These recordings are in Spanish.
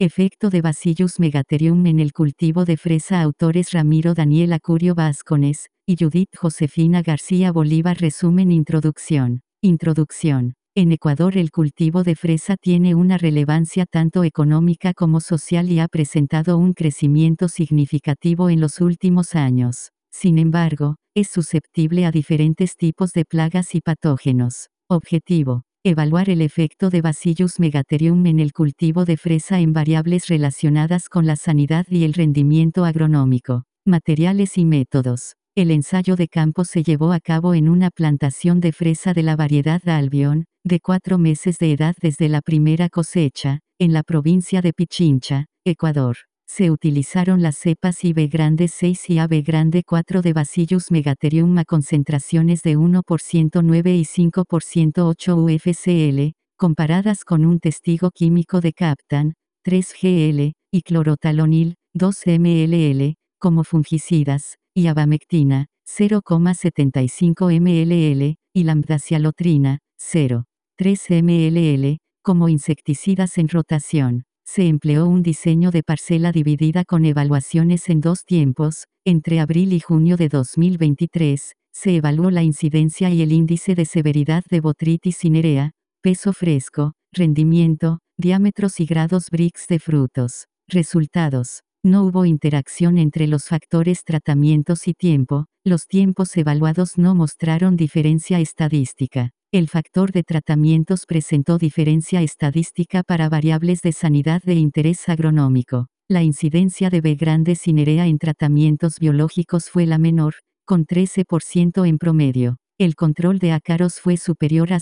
Efecto de Bacillus megatherium en el cultivo de fresa. Autores Ramiro Daniel Acurio Vázquez y Judith Josefina García Bolívar. Resumen. Introducción. Introducción. En Ecuador el cultivo de fresa tiene una relevancia tanto económica como social y ha presentado un crecimiento significativo en los últimos años. Sin embargo, es susceptible a diferentes tipos de plagas y patógenos. Objetivo: evaluar el efecto de Bacillus megatherium en el cultivo de fresa en variables relacionadas con la sanidad y el rendimiento agronómico. Materiales y métodos. El ensayo de campo se llevó a cabo en una plantación de fresa de la variedad Albion, de 4 meses de edad desde la primera cosecha, en la provincia de Pichincha, Ecuador. Se utilizaron las cepas IB grande 6 y AB grande 4 de Bacillus megatherium a concentraciones de 1% 9 y 5% 8 UFCL, comparadas con un testigo químico de Captan, 3GL, y clorotalonil, 2 ml, como fungicidas, y abamectina, 0,75 ml, y lambdacialotrina, 0,3 ml, como insecticidas en rotación. Se empleó un diseño de parcela dividida con evaluaciones en 2 tiempos. Entre abril y junio de 2023, se evaluó la incidencia y el índice de severidad de botrytis cinerea, peso fresco, rendimiento, diámetros y grados Brix de frutos. Resultados: no hubo interacción entre los factores tratamientos y tiempo. Los tiempos evaluados no mostraron diferencia estadística. El factor de tratamientos presentó diferencia estadística para variables de sanidad de interés agronómico. La incidencia de B grande cinerea en tratamientos biológicos fue la menor, con 13% en promedio. El control de ácaros fue superior a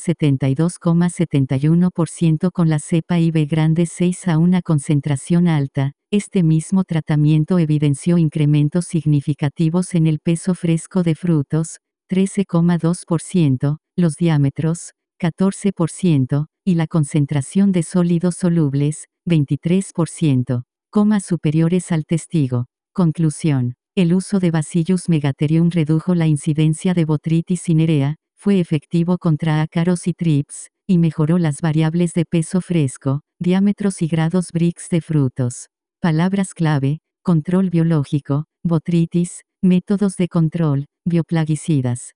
72,71% con la cepa IB grande 6 a una concentración alta. Este mismo tratamiento evidenció incrementos significativos en el peso fresco de frutos, 13,2%, los diámetros, 14%, y la concentración de sólidos solubles, 23%, superiores al testigo. Conclusión: el uso de Bacillus megatherium redujo la incidencia de botrytis cinerea, fue efectivo contra ácaros y thrips, y mejoró las variables de peso fresco, diámetros y grados Brix de frutos. Palabras clave: control biológico, botrytis, métodos de control, bioplaguicidas.